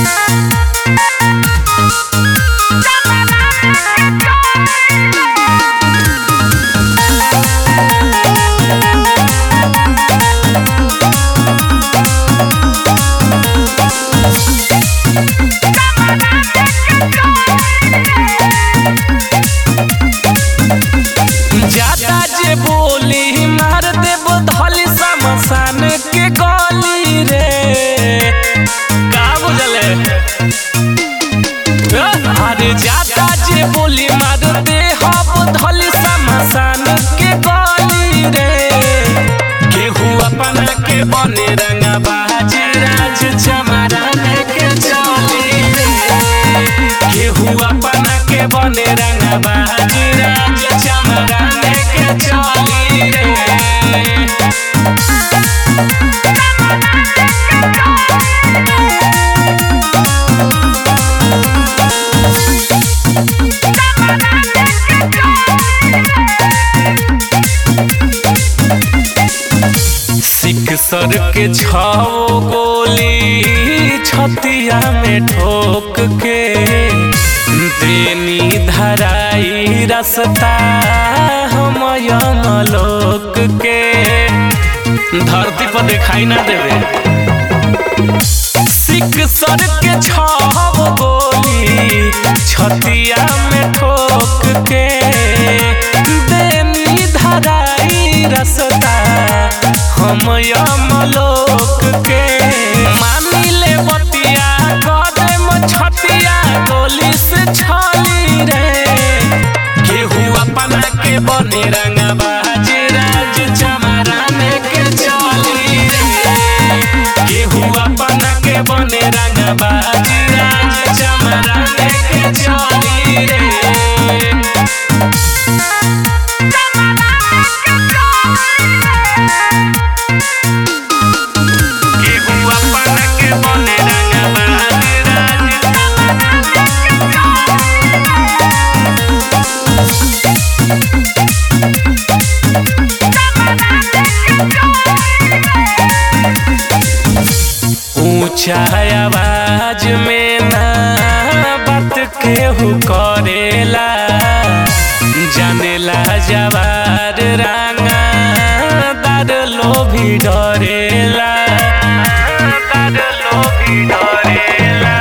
ज्यादा जे बोली मार देव धली शमशान के गली रे का बुझले। अरे ज्यादा जे बोली मार दे हब धली शमशान के गली रे। केहू अपना के बने रंगा बाज राज चमरा के चली रे। केहू अपना के बने रंगा बाज राज चमरा के चली रे। सिक्सर के छाओ गोली छतिया में ठोक के देनी धराई रास्ता हम यमलोक के। धरती पर दिखाई ना देवे। सिक्सर के छाओ गोली छतिया में ठोक के देनी धराई रास्ता हम यमलोक के। मानी ले बतिया कदम छतिया गोली से छली रे। केहू अपना के बने रंगा बाज राज चमरा के चली रे। केहू अपना के बने रंगा बाज राज चमरा के चली रे। ऊंचा आवाज में ना बात केहू करेला। जानेला जवार रांगा दार लोभी डरेला। दार लोभी डरेला।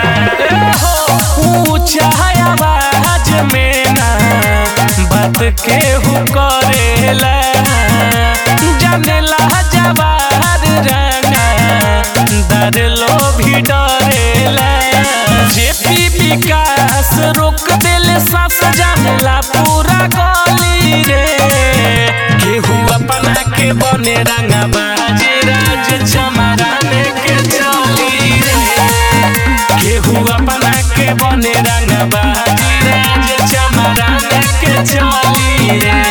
ऊंचा आवाज में ना बात केहू करेला। जानेला जवार रांगा दार लोभी डरेला। जेपी विकास रोक देले सांस जानेला पूरा गली रे। केहू अपना के बने रंगा बाज राज चमरा के चली रे। केहू अपना के बने रंगा बाज राज चमरा के चली रे।